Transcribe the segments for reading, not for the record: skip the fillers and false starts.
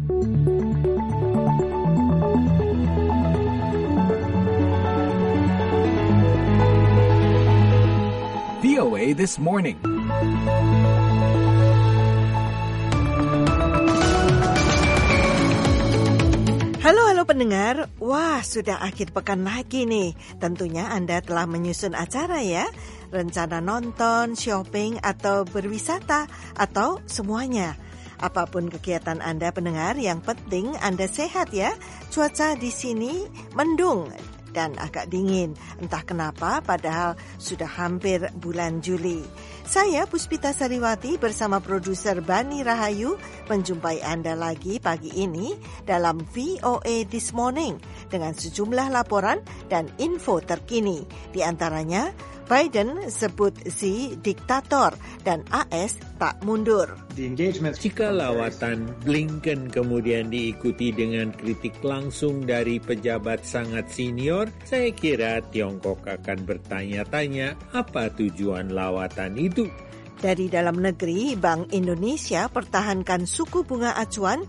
VOA This Morning. Halo pendengar, wah sudah akhir pekan lagi nih. Tentunya Anda telah menyusun acara ya, rencana nonton, shopping, atau berwisata, atau semuanya. Apapun kegiatan Anda pendengar, yang penting Anda sehat ya. Cuaca di sini mendung dan agak dingin. Entah kenapa padahal sudah hampir bulan Juli. Saya Puspita Sariwati bersama produser Bani Rahayu menjumpai Anda lagi pagi ini dalam VOA This Morning dengan sejumlah laporan dan info terkini. Di antaranya, Biden sebut Xi diktator dan AS tak mundur. Jika lawatan Blinken kemudian diikuti dengan kritik langsung dari pejabat sangat senior, saya kira Tiongkok akan bertanya-tanya apa tujuan lawatan itu. Dari dalam negeri, Bank Indonesia pertahankan suku bunga acuan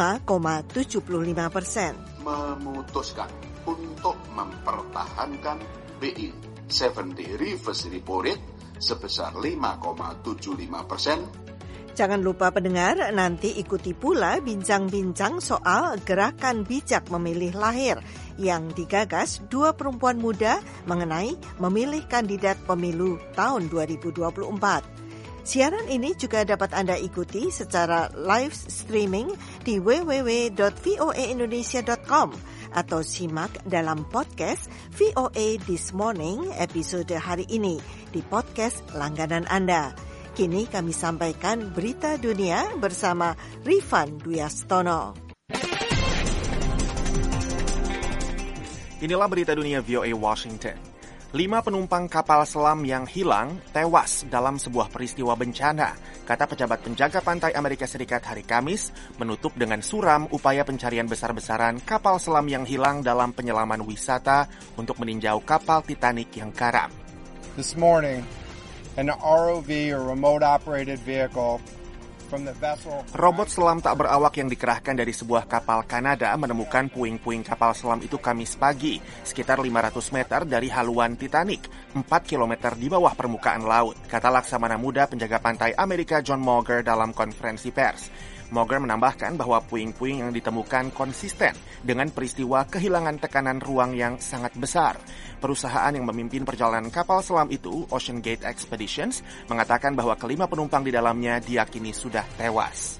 5,75%. Memutuskan untuk mempertahankan BI 7-day reverse repo rate sebesar 5,75%. Jangan lupa pendengar, nanti ikuti pula bincang-bincang soal gerakan bijak memilih lahir yang digagas dua perempuan muda mengenai memilih kandidat pemilu tahun 2024. Siaran ini juga dapat Anda ikuti secara live streaming di www.voaindonesia.com atau simak dalam podcast VOA This Morning episode hari ini di podcast langganan Anda. Kini kami sampaikan berita dunia bersama Rifan Duyastono. Inilah berita dunia VOA Washington. 5 penumpang kapal selam yang hilang tewas dalam sebuah peristiwa bencana, kata pejabat penjaga pantai Amerika Serikat hari Kamis, menutup dengan suram upaya pencarian besar-besaran kapal selam yang hilang dalam penyelaman wisata untuk meninjau kapal Titanic yang karam. This morning, an ROV or remote operated vehicle from the vessel. Robot selam tak berawak yang dikerahkan dari sebuah kapal Kanada menemukan puing-puing kapal selam itu Kamis pagi, sekitar 500 meter dari haluan Titanic, 4 km di bawah permukaan laut, kata Laksamana Muda penjaga pantai Amerika John Mauger dalam konferensi pers. Mauger menambahkan bahwa puing-puing yang ditemukan konsisten dengan peristiwa kehilangan tekanan ruang yang sangat besar. Perusahaan yang memimpin perjalanan kapal selam itu, Ocean Gate Expeditions, mengatakan bahwa kelima penumpang di dalamnya diyakini sudah tewas.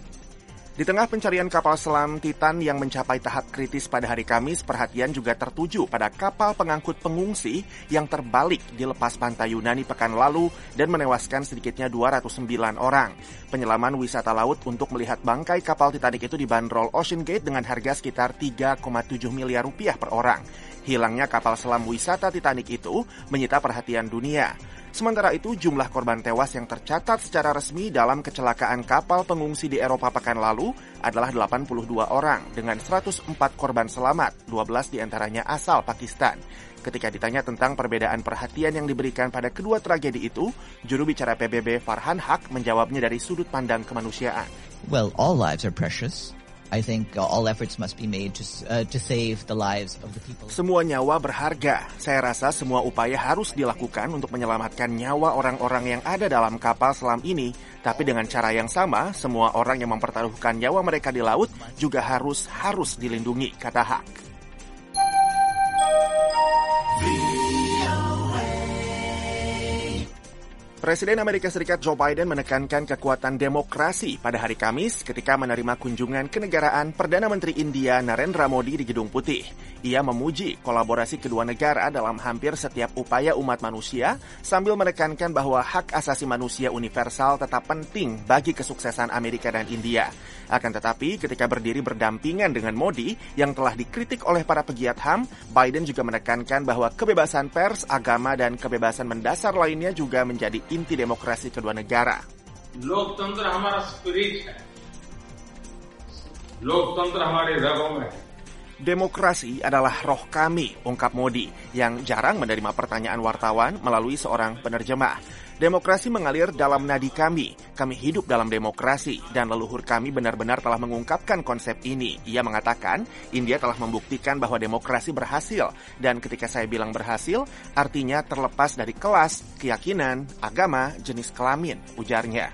Di tengah pencarian kapal selam Titan yang mencapai tahap kritis pada hari Kamis, perhatian juga tertuju pada kapal pengangkut pengungsi yang terbalik di lepas pantai Yunani pekan lalu dan menewaskan sedikitnya 209 orang. Penyelaman wisata laut untuk melihat bangkai kapal Titanic itu dibanderol Ocean Gate dengan harga sekitar 3,7 miliar rupiah per orang. Hilangnya kapal selam wisata Titanic itu menyita perhatian dunia. Sementara itu, jumlah korban tewas yang tercatat secara resmi dalam kecelakaan kapal pengungsi di Eropa pekan lalu adalah 82 orang dengan 104 korban selamat, 12 diantaranya asal Pakistan. Ketika ditanya tentang perbedaan perhatian yang diberikan pada kedua tragedi itu, juru bicara PBB Farhan Haq menjawabnya dari sudut pandang kemanusiaan. Well, all lives are precious. I think all efforts must be made to save the lives of the people. Semua nyawa berharga. Saya rasa semua upaya harus dilakukan untuk menyelamatkan nyawa orang-orang yang ada dalam kapal selam ini. Tapi dengan cara yang sama, semua orang yang mempertaruhkan nyawa mereka di laut juga harus dilindungi, kata Haq. Presiden Amerika Serikat Joe Biden menekankan kekuatan demokrasi pada hari Kamis ketika menerima kunjungan kenegaraan Perdana Menteri India Narendra Modi di Gedung Putih. Ia memuji kolaborasi kedua negara dalam hampir setiap upaya umat manusia sambil menekankan bahwa hak asasi manusia universal tetap penting bagi kesuksesan Amerika dan India. Akan tetapi, ketika berdiri berdampingan dengan Modi yang telah dikritik oleh para pegiat HAM, Biden juga menekankan bahwa kebebasan pers, agama, dan kebebasan mendasar lainnya juga menjadi inti demokrasi kedua negara. लोकतंत्र हमारा स्पिरिट है लोकतंत्र हमारे रगों में है Demokrasi adalah roh kami, ungkap Modi, yang jarang menerima pertanyaan wartawan melalui seorang penerjemah. Demokrasi mengalir dalam nadi kami hidup dalam demokrasi, dan leluhur kami benar-benar telah mengungkapkan konsep ini. Ia mengatakan, India telah membuktikan bahwa demokrasi berhasil, dan ketika saya bilang berhasil, artinya terlepas dari kelas, keyakinan, agama, jenis kelamin, ujarnya.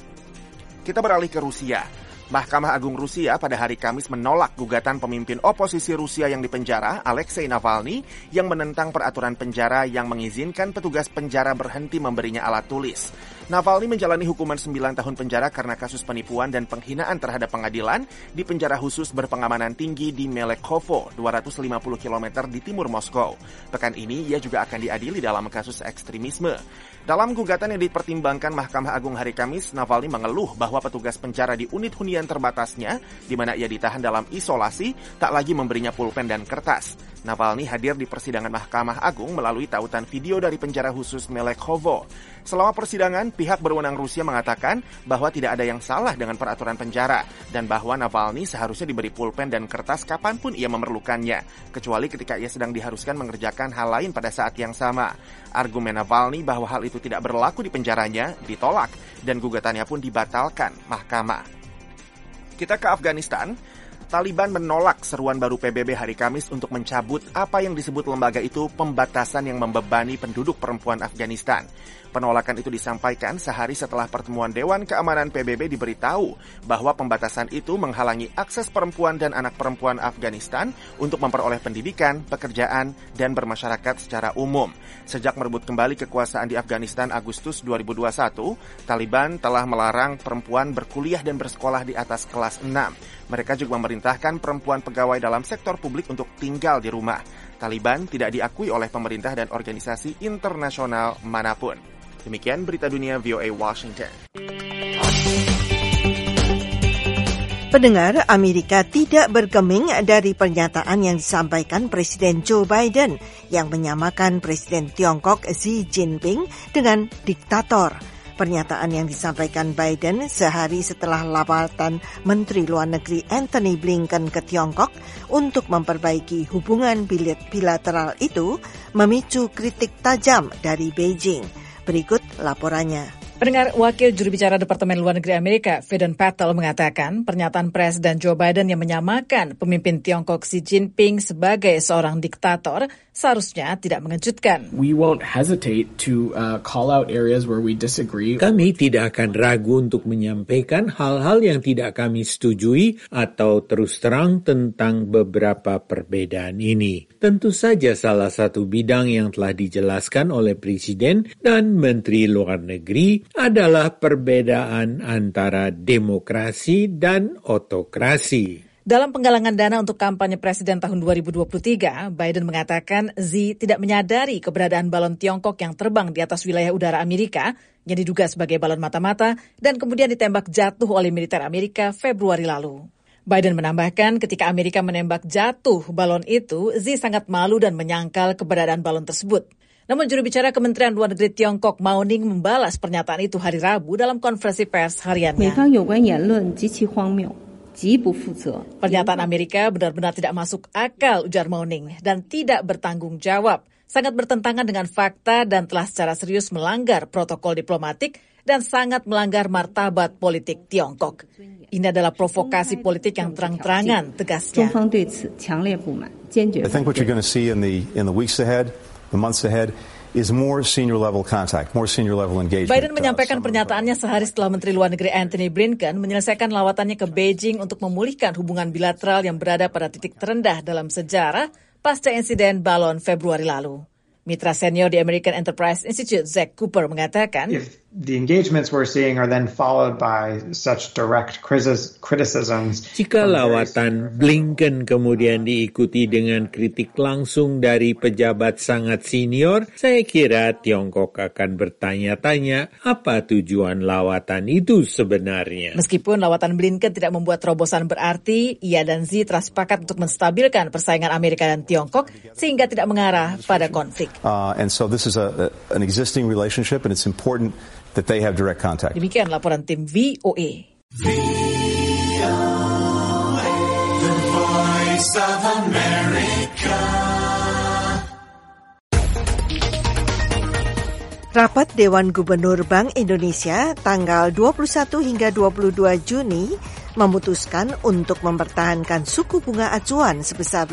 Kita beralih ke Rusia. Mahkamah Agung Rusia pada hari Kamis menolak gugatan pemimpin oposisi Rusia yang dipenjara, Alexei Navalny, yang menentang peraturan penjara yang mengizinkan petugas penjara berhenti memberinya alat tulis. Navalny menjalani hukuman 9 tahun penjara karena kasus penipuan dan penghinaan terhadap pengadilan di penjara khusus berpengamanan tinggi di Melekhovo, 250 km di timur Moskow. Pekan ini ia juga akan diadili dalam kasus ekstremisme. Dalam gugatan yang dipertimbangkan Mahkamah Agung hari Kamis, Navalny mengeluh bahwa petugas penjara di unit hunian terbatasnya, di mana ia ditahan dalam isolasi, tak lagi memberinya pulpen dan kertas. Navalny hadir di persidangan Mahkamah Agung melalui tautan video dari penjara khusus Melekhovo. Selama persidangan, pihak berwenang Rusia mengatakan bahwa tidak ada yang salah dengan peraturan penjara, dan bahwa Navalny seharusnya diberi pulpen dan kertas kapanpun ia memerlukannya, kecuali ketika ia sedang diharuskan mengerjakan hal lain pada saat yang sama. Argumen Navalny bahwa hal itu tidak berlaku di penjaranya ditolak, dan gugatannya pun dibatalkan mahkamah. Kita ke Afghanistan. Taliban menolak seruan baru PBB hari Kamis untuk mencabut apa yang disebut lembaga itu pembatasan yang membebani penduduk perempuan Afghanistan. Penolakan itu disampaikan sehari setelah pertemuan Dewan Keamanan PBB diberitahu bahwa pembatasan itu menghalangi akses perempuan dan anak perempuan Afghanistan untuk memperoleh pendidikan, pekerjaan, dan bermasyarakat secara umum. Sejak merebut kembali kekuasaan di Afghanistan Agustus 2021, Taliban telah melarang perempuan berkuliah dan bersekolah di atas kelas 6. Mereka juga memerintahkan perempuan pegawai dalam sektor publik untuk tinggal di rumah. Taliban tidak diakui oleh pemerintah dan organisasi internasional manapun. Demikian berita dunia VOA Washington. Pendengar, Amerika tidak bergeming dari pernyataan yang disampaikan Presiden Joe Biden yang menyamakan Presiden Tiongkok Xi Jinping dengan diktator. Pernyataan yang disampaikan Biden sehari setelah lawatan Menteri Luar Negeri Antony Blinken ke Tiongkok untuk memperbaiki hubungan bilateral itu memicu kritik tajam dari Beijing. Berikut laporannya. Pendengar, Wakil Juru Bicara Departemen Luar Negeri Amerika, Vedant Patel, mengatakan pernyataan Presiden Joe Biden yang menyamakan pemimpin Tiongkok Xi Jinping sebagai seorang diktator seharusnya tidak mengejutkan. We won't hesitate to call out areas where we disagree. Kami tidak akan ragu untuk menyampaikan hal-hal yang tidak kami setujui atau terus terang tentang beberapa perbedaan ini. Tentu saja salah satu bidang yang telah dijelaskan oleh Presiden dan Menteri Luar Negeri adalah perbedaan antara demokrasi dan otokrasi. Dalam penggalangan dana untuk kampanye presiden tahun 2023, Biden mengatakan Xi tidak menyadari keberadaan balon Tiongkok yang terbang di atas wilayah udara Amerika yang diduga sebagai balon mata-mata dan kemudian ditembak jatuh oleh militer Amerika Februari lalu. Biden menambahkan ketika Amerika menembak jatuh balon itu, Xi sangat malu dan menyangkal keberadaan balon tersebut. Namun juru bicara Kementerian Luar Negeri Tiongkok Mao Ning membalas pernyataan itu hari Rabu dalam konferensi pers hariannya. Pernyataan Amerika benar-benar tidak masuk akal, ujar Mao Ning, dan tidak bertanggung jawab. Sangat bertentangan dengan fakta dan telah secara serius melanggar protokol diplomatik dan sangat melanggar martabat politik Tiongkok. Ini adalah provokasi politik yang terang-terangan, tegasnya. I think what you're going to see in the weeks ahead, the months ahead, is more senior level contact, more senior level engagement. Biden menyampaikan pernyataannya sehari setelah Menteri Luar Negeri Antony Blinken menyelesaikan lawatannya ke Beijing untuk memulihkan hubungan bilateral yang berada pada titik terendah dalam sejarah pasca insiden balon Februari lalu. Mitra senior di American Enterprise Institute, Zach Cooper, mengatakan, if the engagements we're seeing are then followed by such direct criticisms. Jika lawatan Blinken kemudian diikuti dengan kritik langsung dari pejabat sangat senior, saya kira Tiongkok akan bertanya-tanya apa tujuan lawatan itu sebenarnya. Meskipun lawatan Blinken tidak membuat terobosan berarti, ia dan Xi telah sepakat untuk menstabilkan persaingan Amerika dan Tiongkok sehingga tidak mengarah pada konflik. And so this is an existing relationship, and it's important that they have direct contact. Demikian laporan tim VOA. Voice of America. Rapat Dewan Gubernur Bank Indonesia tanggal 21 hingga 22 Juni memutuskan untuk mempertahankan suku bunga acuan sebesar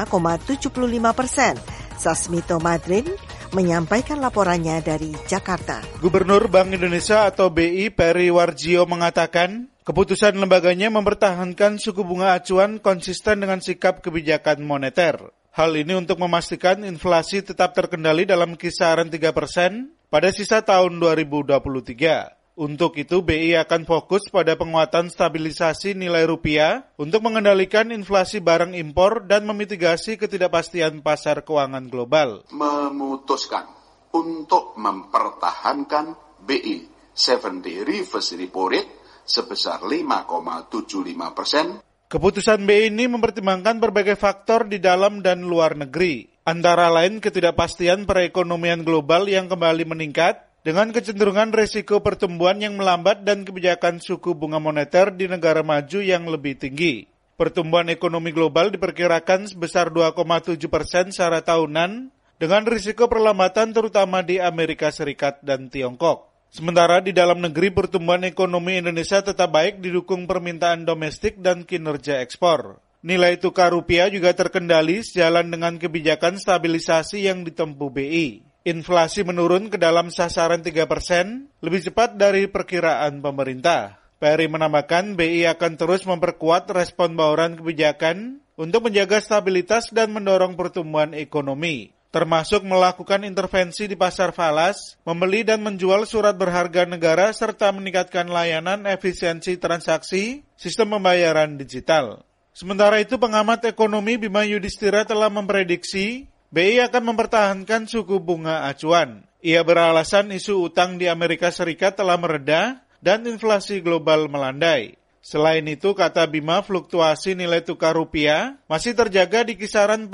5,75%. Sasmito Madrin menyampaikan laporannya dari Jakarta. Gubernur Bank Indonesia atau BI Peri Warjio mengatakan, keputusan lembaganya mempertahankan suku bunga acuan konsisten dengan sikap kebijakan moneter. Hal ini untuk memastikan inflasi tetap terkendali dalam kisaran 3% pada sisa tahun 2023. Untuk itu, BI akan fokus pada penguatan stabilisasi nilai rupiah untuk mengendalikan inflasi barang impor dan memitigasi ketidakpastian pasar keuangan global. Memutuskan untuk mempertahankan BI 7-day reverse repo rate sebesar 5,75%. Keputusan BI ini mempertimbangkan berbagai faktor di dalam dan luar negeri, antara lain ketidakpastian perekonomian global yang kembali meningkat, dengan kecenderungan resiko pertumbuhan yang melambat dan kebijakan suku bunga moneter di negara maju yang lebih tinggi. Pertumbuhan ekonomi global diperkirakan sebesar 2,7% secara tahunan, dengan risiko perlambatan terutama di Amerika Serikat dan Tiongkok. Sementara di dalam negeri pertumbuhan ekonomi Indonesia tetap baik didukung permintaan domestik dan kinerja ekspor. Nilai tukar rupiah juga terkendali sejalan dengan kebijakan stabilisasi yang ditempuh BI. Inflasi menurun ke dalam sasaran 3%, lebih cepat dari perkiraan pemerintah. Peri menambahkan BI akan terus memperkuat respon bauran kebijakan untuk menjaga stabilitas dan mendorong pertumbuhan ekonomi, termasuk melakukan intervensi di pasar falas, membeli dan menjual surat berharga negara, serta meningkatkan layanan efisiensi transaksi sistem pembayaran digital. Sementara itu, pengamat ekonomi Bima Yudhistira telah memprediksi BI akan mempertahankan suku bunga acuan. Ia beralasan isu utang di Amerika Serikat telah mereda dan inflasi global melandai. Selain itu, kata Bima, fluktuasi nilai tukar rupiah masih terjaga di kisaran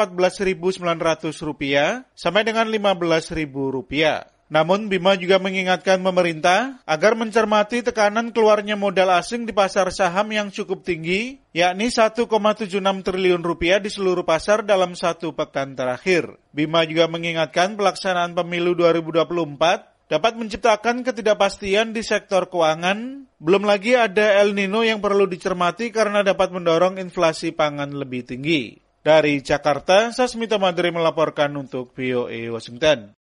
Rp14.900 sampai dengan Rp15.000. Namun, Bima juga mengingatkan pemerintah agar mencermati tekanan keluarnya modal asing di pasar saham yang cukup tinggi, yakni Rp1,76 triliun di seluruh pasar dalam satu pekan terakhir. Bima juga mengingatkan pelaksanaan pemilu 2024 dapat menciptakan ketidakpastian di sektor keuangan, belum lagi ada El Nino yang perlu dicermati karena dapat mendorong inflasi pangan lebih tinggi. Dari Jakarta, Sasmito Madri melaporkan untuk VOA Washington.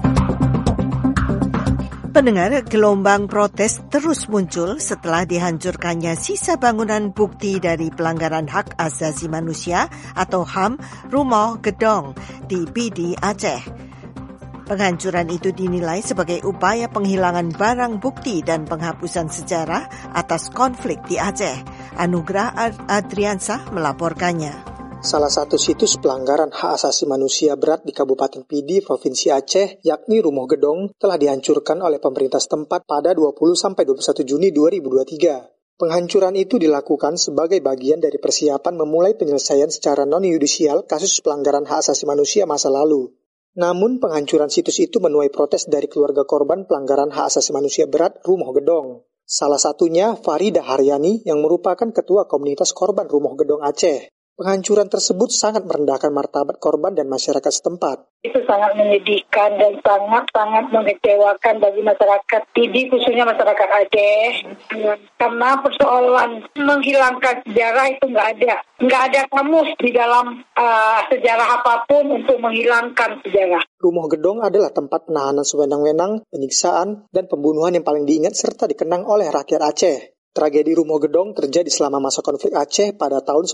Pendengar, gelombang protes terus muncul setelah dihancurkannya sisa bangunan bukti dari pelanggaran hak asasi manusia atau HAM Rumah Gedong di Pidi, Aceh. Penghancuran itu dinilai sebagai upaya penghilangan barang bukti dan penghapusan sejarah atas konflik di Aceh. Anugrah Adriansah melaporkannya. Salah satu situs pelanggaran hak asasi manusia berat di Kabupaten Pidi, Provinsi Aceh, yakni Rumah Gedong, telah dihancurkan oleh pemerintah setempat pada 20-21 Juni 2023. Penghancuran itu dilakukan sebagai bagian dari persiapan memulai penyelesaian secara non-yudisial kasus pelanggaran hak asasi manusia masa lalu. Namun, penghancuran situs itu menuai protes dari keluarga korban pelanggaran hak asasi manusia berat Rumah Gedong. Salah satunya Farida Haryani yang merupakan ketua komunitas korban Rumah Gedong Aceh. Penghancuran tersebut sangat merendahkan martabat korban dan masyarakat setempat. Itu sangat menyedihkan dan sangat mengecewakan bagi masyarakat Pidi, khususnya masyarakat Aceh. Karena persoalan menghilangkan sejarah itu nggak ada kamus di dalam sejarah apapun untuk menghilangkan sejarah. Rumah Gedong adalah tempat penahanan sewenang-wenang, penyiksaan, dan pembunuhan yang paling diingat serta dikenang oleh rakyat Aceh. Tragedi Rumah Gedong terjadi selama masa konflik Aceh pada tahun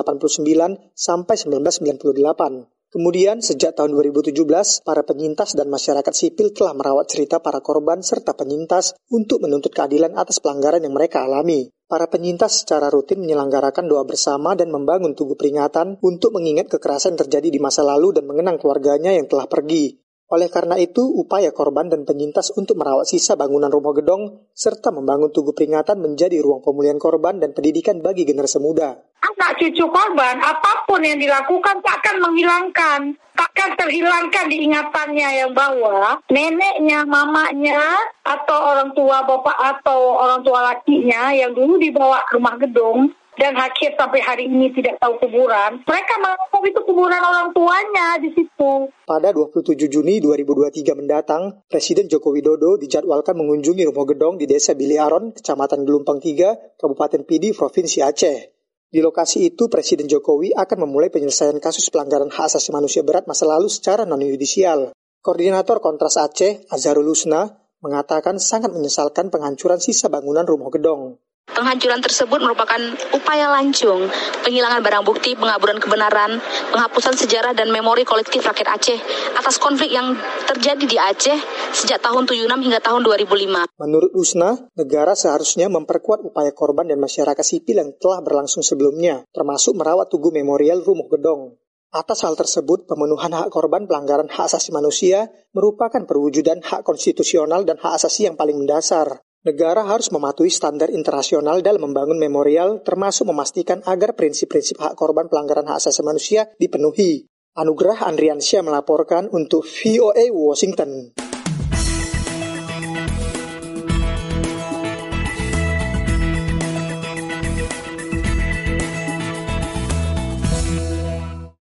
1989 sampai 1998. Kemudian, sejak tahun 2017, para penyintas dan masyarakat sipil telah merawat cerita para korban serta penyintas untuk menuntut keadilan atas pelanggaran yang mereka alami. Para penyintas secara rutin menyelenggarakan doa bersama dan membangun tugu peringatan untuk mengingat kekerasan yang terjadi di masa lalu dan mengenang keluarganya yang telah pergi. Oleh karena itu, upaya korban dan penyintas untuk merawat sisa bangunan Rumah Gedong serta membangun tugu peringatan menjadi ruang pemulihan korban dan pendidikan bagi generasi muda. Anak cucu korban, apapun yang dilakukan takkan menghilangkan, takkan terhilangkan di ingatannya yang bahwa neneknya, mamanya, atau orang tua bapak atau orang tua lakinya yang dulu dibawa ke Rumah Gedong dan akhir sampai hari ini tidak tahu kuburan, mereka menganggap itu kuburan orang tuanya di situ. Pada 27 Juni 2023 mendatang, Presiden Joko Widodo dijadwalkan mengunjungi rumah gedong di Desa Bili Aron, Kecamatan Gelumpang 3, Kabupaten Pidi, Provinsi Aceh. Di lokasi itu, Presiden Jokowi akan memulai penyelesaian kasus pelanggaran hak asasi manusia berat masa lalu secara non-yudisial. Koordinator Kontras Aceh, Azharul Husna, mengatakan sangat menyesalkan penghancuran sisa bangunan rumah gedong. Penghancuran tersebut merupakan upaya lancung, penghilangan barang bukti, pengaburan kebenaran, penghapusan sejarah dan memori kolektif rakyat Aceh atas konflik yang terjadi di Aceh sejak tahun 76 hingga tahun 2005. Menurut Husna, negara seharusnya memperkuat upaya korban dan masyarakat sipil yang telah berlangsung sebelumnya, termasuk merawat tugu memorial rumah gedong. Atas hal tersebut, pemenuhan hak korban pelanggaran hak asasi manusia merupakan perwujudan hak konstitusional dan hak asasi yang paling mendasar. Negara harus mematuhi standar internasional dalam membangun memorial, termasuk memastikan agar prinsip-prinsip hak korban pelanggaran hak asasi manusia dipenuhi. Anugerah Andriansyah melaporkan untuk VOA Washington.